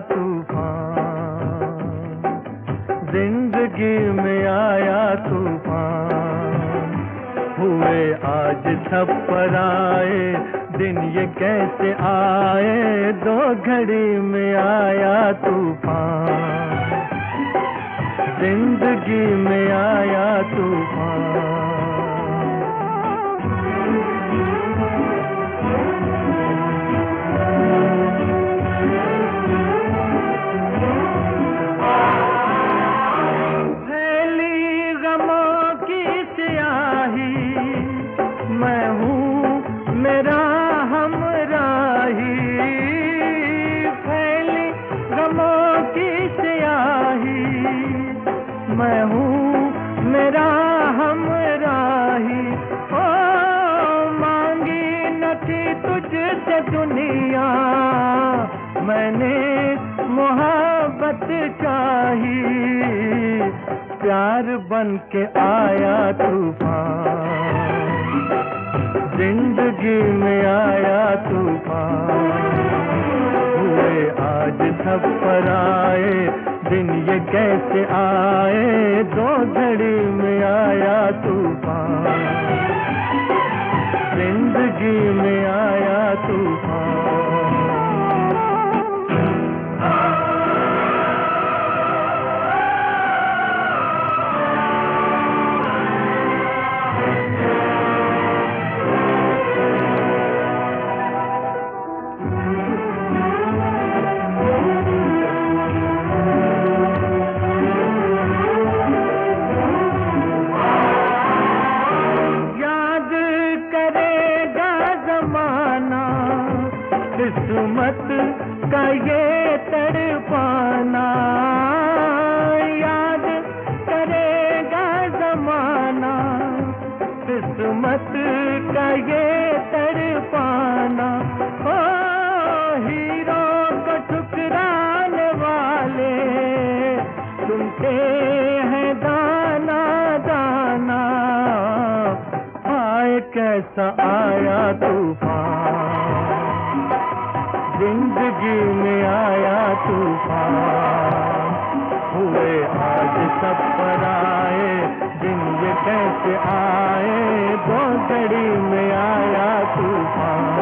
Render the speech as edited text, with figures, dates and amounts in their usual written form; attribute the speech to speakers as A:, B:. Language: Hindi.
A: तूफान, जिंदगी में आया तूफान। हुए आज सब पर आए दिन, ये कैसे आए, दो घड़ी में आया तूफान, जिंदगी में आया तूफान। फैली गमों की स्याही, मैं हूँ मेरा हमराही। फैली गमों की स्याही, मैं हूँ मेरा हमराही। ओ मांगी न थी तुझसे दुनिया, मैंने मोहब्बत चाही। प्यार बन के आया तूफान, जिंदगी में आया तूफान। हुए आज सब पर आए दिन, ये कैसे आए, दो घड़ी में आया तूफान, जिंदगी में आया तूफान। किस्मत का ये तड़पाना, याद करेगा ज़माना। किस्मत का ये तड़पाना, ओ हीरो को ठुकराने वाले सुनते हैं दाना दाना। हाय कैसा आया तूफान, जिंदगी में आया तूफान। हुए आज सब पर आए दिन, ये कैसे आए, दो घड़ी में आया तूफान।